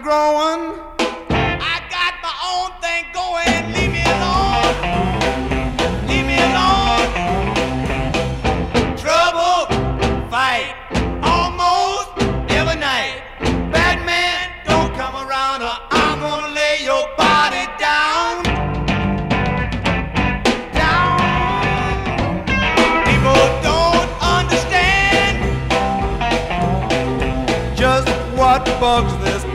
growing. I got my own thing going. Leave me alone. Leave me alone. Trouble, fight, almost every night. Bad man, don't come around or I'm gonna lay your body down. Down. People don't understand just what bugs this